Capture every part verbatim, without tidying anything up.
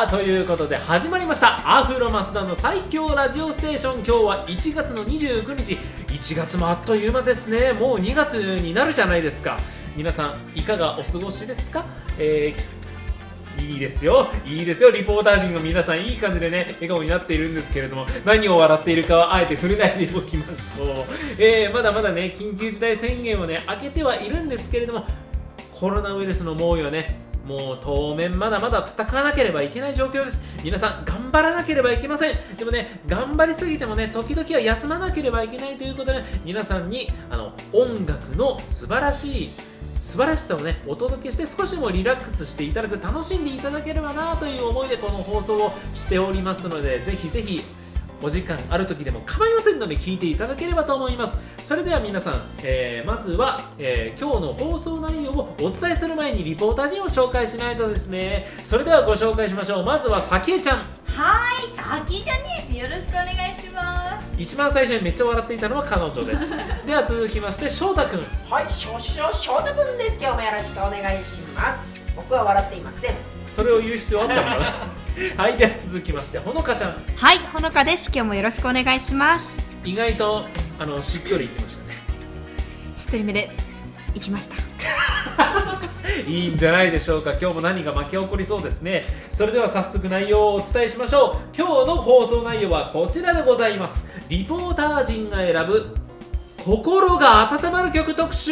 さあということで始まりましたアフロマスダの最強ラジオステーション。今日はいちがつのにじゅうくにち、いちがつもあっという間ですね。もうにがつになるじゃないですか。皆さんいかがお過ごしですか？えー、いいですよいいですよリポーター陣の皆さんいい感じでね笑顔になっているんですけれども、何を笑っているかはあえて触れないでおきましょう。えー、まだまだね緊急事態宣言をね明けてはいるんですけれども、コロナウイルスの猛威はねもう当面まだまだ戦わなければいけない状況です。皆さん頑張らなければいけません。でもね頑張りすぎてもね時々は休まなければいけないということで、皆さんにあの音楽の素晴らしい素晴らしさをねお届けして、少しでもリラックスしていただく、楽しんでいただければなという思いでこの放送をしておりますので、ぜひぜひお時間ある時でも構いませんので聞いていただければと思います。それでは皆さん、えー、まずは、えー、今日の放送内容をお伝えする前にリポーター陣を紹介しないとですね。それではご紹介しましょう。まずはさきえちゃん。 はい、さきえちゃんです。よろしくお願いします。 一番最初にめっちゃ笑っていたのは彼女ですでは続きまして翔太くん。 はい、しょしょ翔太くんです。今日もよろしくお願いします。僕は笑っていません。 それを言う必要あったのかなはい、では続きましてほのかちゃん。 はい、ほのかです。今日もよろしくお願いします。 意外とあのしっとりいきましたね。 一人目で行きましたいいんじゃないでしょうか。今日も何が巻き起こりそうですね。それでは早速内容をお伝えしましょう。今日の放送内容はこちらでございます。リポーター陣が選ぶ心が温まる曲特集。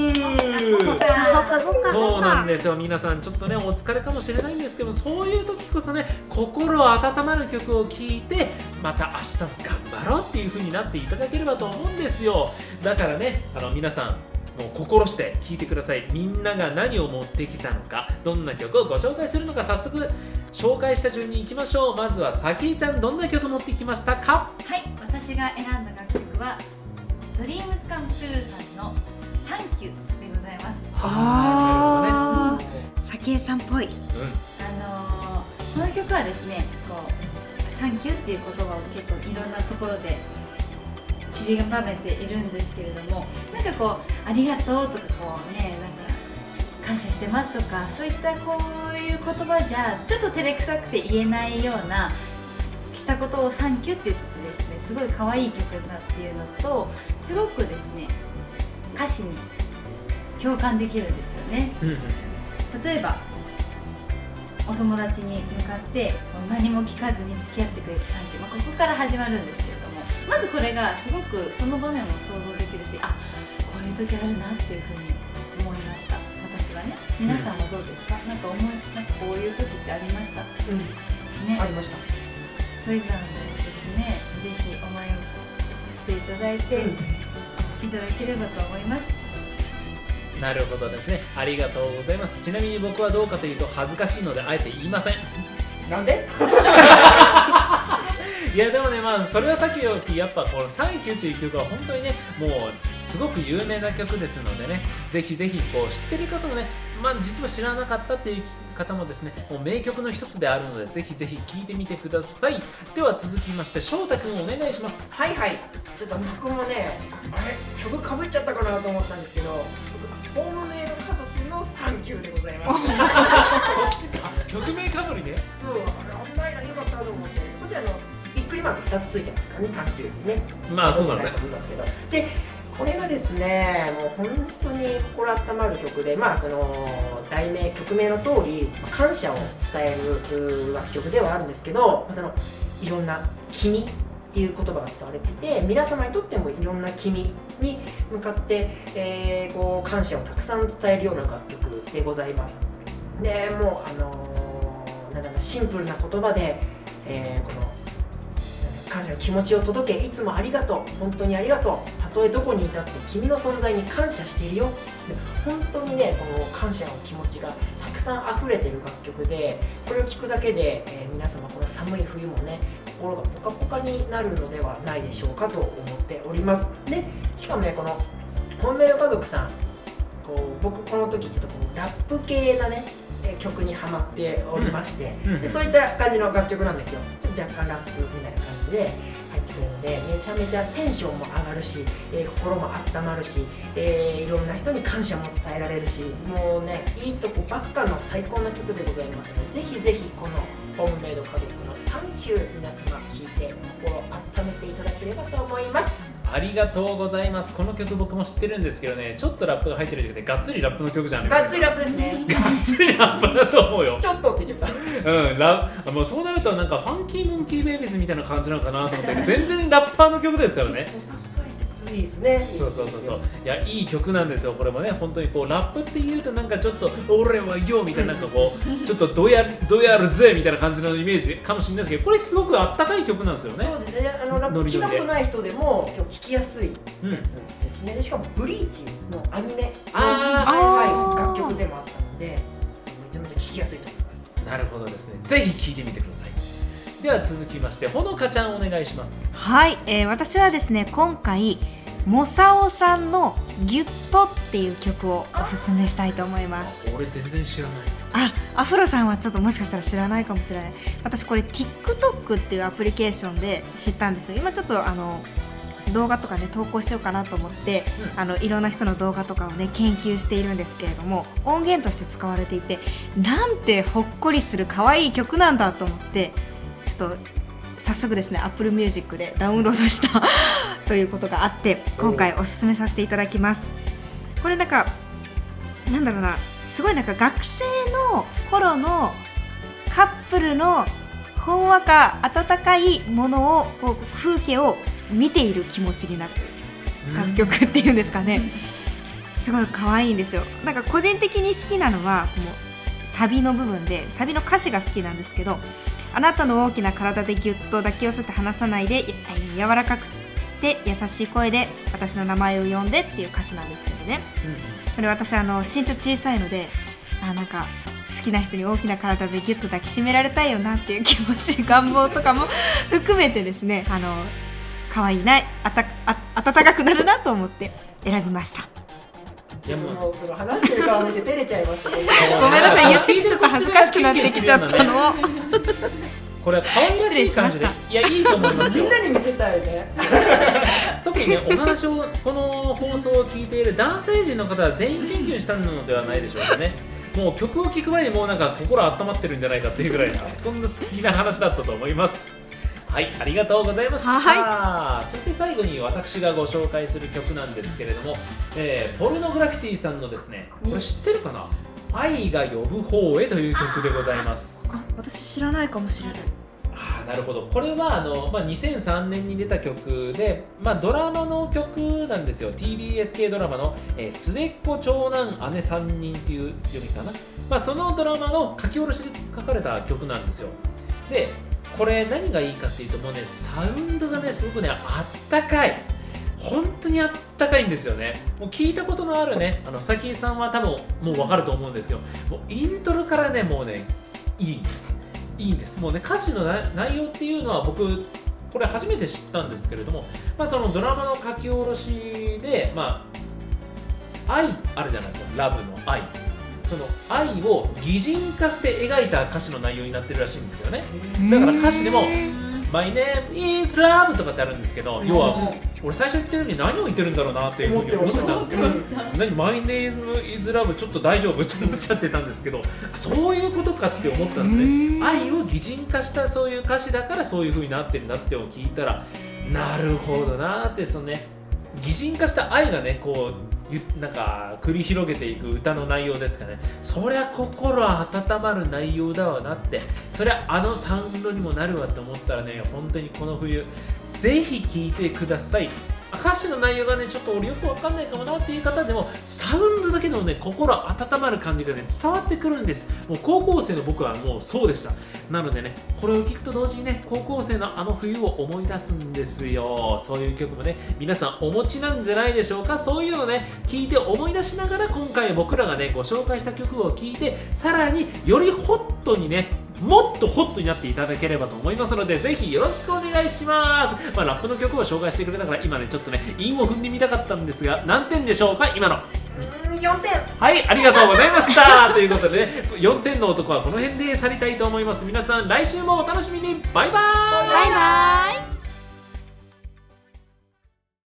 そうなんですよ。皆さんちょっとねお疲れかもしれないんですけど、そういう時こそね心温まる曲を聴いて、また明日も頑張ろうっていう風になっていただければと思うんですよ。だからねあの皆さんもう心して聴いてください。みんなが何を持ってきたのか、どんな曲をご紹介するのか、早速紹介した順に行きましょう。まずはさきえちゃん、どんな曲持ってきましたか？ はい、私が選んだ楽曲はドリームスカムトゥルーさんのサンキューでございます。 あー、さきえさんっぽい。うん、 あのー、この曲はですね、こうサンキューっていう言葉を結構いろんなところで散りばめているんですけれども、なんかこうありがとうとかこうね、なんか感謝してますとか、そういったこういう言葉じゃちょっと照れくさくて言えないようなしたことをサンキューって言っててですね、すごい可愛い曲だっていうのと、すごくですね歌詞に共感できるんですよね。例えばお友達に向かって何も聞かずに付き合ってくれてサンキュー、まあ、ここから始まるんですけれども、まずこれがすごくその場面を想像できるし、あ、こういう時あるなっていうふうに思いました。私はね。皆さんはどうですか？なんか思いなんかこういう時ってありました？ うん、 ね、 ありました。 そういうのでですね、ぜひ思いをしていただいて、うん、いただければと思います。 なるほどですね。ありがとうございます。ちなみに僕はどうかというと恥ずかしいのであえて言いません。 なんでいやでもね、まあそれはさっきよりやっぱこのサンキューっていう曲は本当にねもうすごく有名な曲ですのでね、ぜひぜひこう知ってる方もね、まあ実は知らなかったっていう方もですね、もう名曲の一つであるのでぜひぜひ聴いてみてください。では続きまして翔太くんお願いします。 はいはい、ちょっと僕もねあれ曲かぶっちゃったかなと思ったんですけど、僕ホームメイド家族のサンキューでございますそっちか曲名かぶりね。 そう、あれ危ないな、よかったと思って。こちらのびっくりマークふたつついてますからね、サンキューってね。 まあそうなんだと思いますけど、でこれがですねもう本当に心温まる曲で、まあその題名曲名の通り感謝を伝える楽曲ではあるんですけど、そのいろんな君っていう言葉が使われていて、皆様にとってもいろんな君に向かって、えー、こう感謝をたくさん伝えるような楽曲でございます。でもうあのー、なんだろう、シンプルな言葉で、えー、この感謝の気持ちを届け、いつもありがとう、本当にありがとう、たとえどこにいたって君の存在に感謝しているよ。本当にねこの感謝の気持ちがたくさん溢れている楽曲で、これを聴くだけで、えー、皆様この寒い冬もね心がポカポカになるのではないでしょうかと思っております。でしかもねこのホームメイド家族さん、こう僕この時ちょっとこうラップ系なね曲にハマっておりまして、うんうん、でそういった感じの楽曲なんですよ。ちょっと若干ラップみたいな感じで入ってくるので、めちゃめちゃテンションも上がるし、えー、心も温まるし、えー、いろんな人に感謝も伝えられるし、もうねいいとこばっかの最高な曲でございますので、ぜひぜひこのホームメイド家族のサンキュー、皆様聴いて心温めていただければと思います。 ありがとうございます。この曲僕も知ってるんですけどね、ちょっとラップが入ってるじゃなくてがっつりラップの曲じゃん。 がっつりラップですね。 がっつりラップだと思うよ。 ちょっとって言っちゃった。 うんラもうそうなるとなんかファンキーモンキーベイビーズみたいな感じなのかなと思ったけど全然ラッパーの曲ですからね。 いいですね。 そうそうそうそう。いやいい曲なんですよこれもね。本当にこうラップって言うとなんかちょっと俺はよみたいななんかこうちょっとどやどやるぜみたいな感じのイメージかもしれないですけど、これすごくあったかい曲なんですよね。 そうですね。あのラップ聞いたことない人でも今日聴きやすいやつですね。でしかもブリーチのアニメの、はい、楽曲でもあったのでめちゃめちゃ聴きやすいと思います。 なるほどですね。ぜひ聴いてみてください。では続きましてほのかちゃんお願いします。 はい、えー、私はですね今回モサオさんのギュッとっていう曲をおすすめしたいと思います。 俺全然知らない。 あ、アフロさんはちょっともしかしたら知らないかもしれない。私これ TikTok っていうアプリケーションで知ったんですよ。今ちょっとあの動画とかね投稿しようかなと思って、うん、あのいろんな人の動画とかをね研究しているんですけれども、音源として使われていてなんてほっこりする可愛い曲なんだと思ってちょっと早速ですね Apple Music でダウンロードしたということがあって今回おすすめさせていただきます。これなんかなんだろうな、すごいなんか学生の頃のカップルのほんわか温かいものをこう風景を見ている気持ちになる楽曲っていうんですかね、すごい可愛いんですよ。なんか個人的に好きなのはもうサビの部分で、サビの歌詞が好きなんですけど、あなたの大きな体でぎゅっと抱き寄せて離さないで柔らかくて優しい声で私の名前を呼んでっていう歌詞なんですけどね、うん、これ私あの身長小さいのであなんか好きな人に大きな体でぎゅっと抱きしめられたいよなっていう気持ち願望とかも含めてですねあの可愛いなあたあ温かくなるなと思って選びました。 いやもうその話してる顔見て照れちゃいました。 ごめんなさい言ってちょっと恥ずかしくなってきちゃったのをこれは可愛らしい感じでいやいいと思いますよ。 みんなに見せたいね。 特にねお話をこの放送を聞いている男性陣の方は全員キュンキュンしたのではないでしょうかね。もう曲を聴く前にもうなんか心温まってるんじゃないかっていうぐらいなそんな素敵な話だったと思います。はい、ありがとうございました、はい、そして最後に私がご紹介する曲なんですけれども、えー、ポルノグラフィティさんのですね、これ知ってるかな、愛が呼ぶ方へという曲でございます。 あ、私知らないかもしれない。 あ、なるほど。これはあの、まあ、にせんさんねんに出た曲で、まあ、ドラマの曲なんですよ。 ティービーエス 系ドラマの、えー、末っ子長男姉さんにんっていう読みかな、まあ、そのドラマの書き下ろしで書かれた曲なんですよ。でこれ何がいいかっていうともうねサウンドがねすごくねあったかい、本当にあったかいんですよね。もう聞いたことのあるねあのさきさんは多分もう分かると思うんですけど、もうイントロからねもうねいいんですいいんですもうね歌詞の内容っていうのは僕これ初めて知ったんですけれども、まあ、そのドラマの書き下ろしでまあ愛あるじゃないですか、ラブの愛、その愛を擬人化して描いた歌詞の内容になってるらしいんですよね。だから歌詞でもMy name is love とかってあるんですけど、要は俺最初言ってるように何を言ってるんだろうなっていうふうに思ってたんですけど、何 My name is love ちょっと大丈夫って思っちゃってたんですけど、そういうことかって思ったんですね。愛を擬人化したそういう歌詞だからそういうふうになってるんだってを聞いたら、なるほどなーって、そのね擬人化した愛がねこうなんか繰り広げていく歌の内容ですかね。そりゃ心温まる内容だわなって、そりゃあのサウンドにもなるわって思ったらね、本当にこの冬ぜひ聴いてください。歌詞の内容がねちょっと俺よくわかんないかもなっていう方でもサウンドだけでもね心温まる感じがね伝わってくるんです。もう高校生の僕はもうそうでした。なのでねこれを聴くと同時にね高校生のあの冬を思い出すんですよ。そういう曲もね皆さんお持ちなんじゃないでしょうか。そういうのをね聴いて思い出しながら今回僕らがねご紹介した曲を聴いて、さらによりホットにねもっとホットになっていただければと思いますので、ぜひよろしくお願いします。まあ、ラップの曲を紹介してくれたから今ねちょっとね韻を踏んでみたかったんですが、何点でしょうか今の。 よんてん。 はい、ありがとうございましたということでねよんてんの男はこの辺で去りたいと思います。皆さん来週もお楽しみに。バイバーイ。 バイバイ。